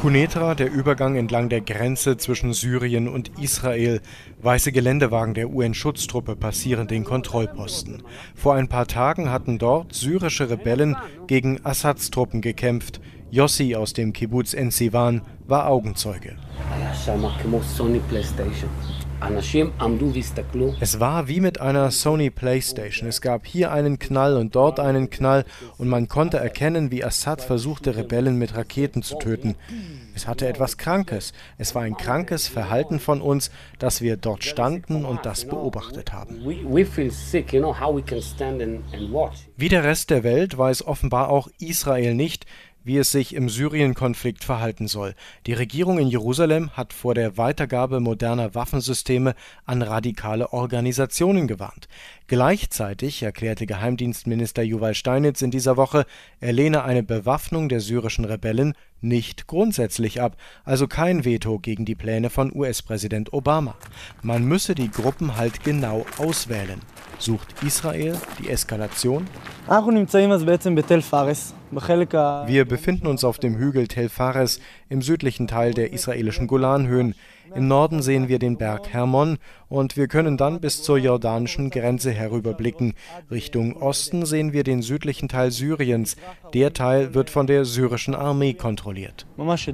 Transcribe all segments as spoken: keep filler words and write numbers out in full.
Quneitra, der Übergang entlang der Grenze zwischen Syrien und Israel. Weiße Geländewagen der U N-Schutztruppe passieren den Kontrollposten. Vor ein paar Tagen hatten dort syrische Rebellen gegen Assads Truppen gekämpft. Yossi aus dem Kibbuz En-Siwan war Augenzeuge. Es war wie mit einer Sony Playstation. Es gab hier einen Knall und dort einen Knall und man konnte erkennen, wie Assad versuchte, Rebellen mit Raketen zu töten. Es hatte etwas Krankes. Es war ein krankes Verhalten von uns, dass wir dort standen und das beobachtet haben. Wie der Rest der Welt weiß offenbar auch Israel nicht, wie es sich im Syrien-Konflikt verhalten soll. Die Regierung in Jerusalem hat vor der Weitergabe moderner Waffensysteme an radikale Organisationen gewarnt. Gleichzeitig erklärte Geheimdienstminister Yuval Steinitz in dieser Woche, er lehne eine Bewaffnung der syrischen Rebellen nicht grundsätzlich ab, also kein Veto gegen die Pläne von U S-Präsident Obama. Man müsse die Gruppen halt genau auswählen. Sucht Israel die Eskalation? Wir befinden uns auf dem Hügel Tel Fares im südlichen Teil der israelischen Golanhöhen. Im Norden sehen wir den Berg Hermon und wir können dann bis zur jordanischen Grenze herüberblicken. Richtung Osten sehen wir den südlichen Teil Syriens. Der Teil wird von der syrischen Armee kontrolliert.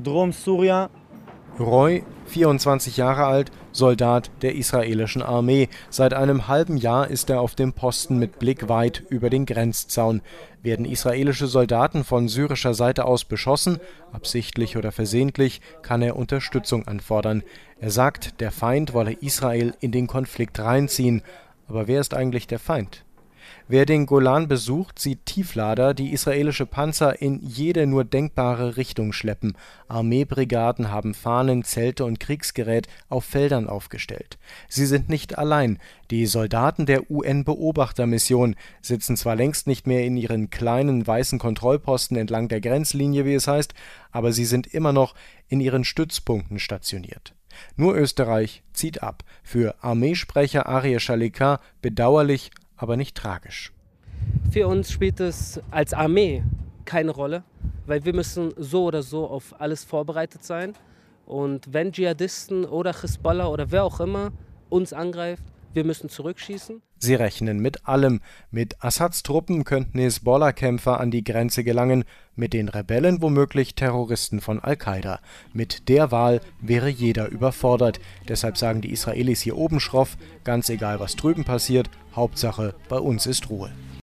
Roy, vierundzwanzig Jahre alt, Soldat der israelischen Armee. Seit einem halben Jahr ist er auf dem Posten mit Blick weit über den Grenzzaun. Werden israelische Soldaten von syrischer Seite aus beschossen, absichtlich oder versehentlich, kann er Unterstützung anfordern. Er sagt, der Feind wolle Israel in den Konflikt reinziehen. Aber wer ist eigentlich der Feind? Wer den Golan besucht, sieht Tieflader, die israelische Panzer in jede nur denkbare Richtung schleppen. Armeebrigaden haben Fahnen, Zelte und Kriegsgerät auf Feldern aufgestellt. Sie sind nicht allein. Die Soldaten der U N-Beobachtermission sitzen zwar längst nicht mehr in ihren kleinen weißen Kontrollposten entlang der Grenzlinie, wie es heißt, aber sie sind immer noch in ihren Stützpunkten stationiert. Nur Österreich zieht ab. Für Armeesprecher Aryeh Shalika bedauerlich, aber nicht tragisch. Für uns spielt es als Armee keine Rolle, weil wir müssen so oder so auf alles vorbereitet sein. Und wenn Dschihadisten oder Hisbollah oder wer auch immer uns angreift, wir müssen zurückschießen. Sie rechnen mit allem. Mit Assads Truppen könnten Hisbollah-Kämpfer an die Grenze gelangen, mit den Rebellen womöglich Terroristen von Al-Qaida. Mit der Wahl wäre jeder überfordert. Deshalb sagen die Israelis hier oben schroff, ganz egal was drüben passiert, Hauptsache bei uns ist Ruhe.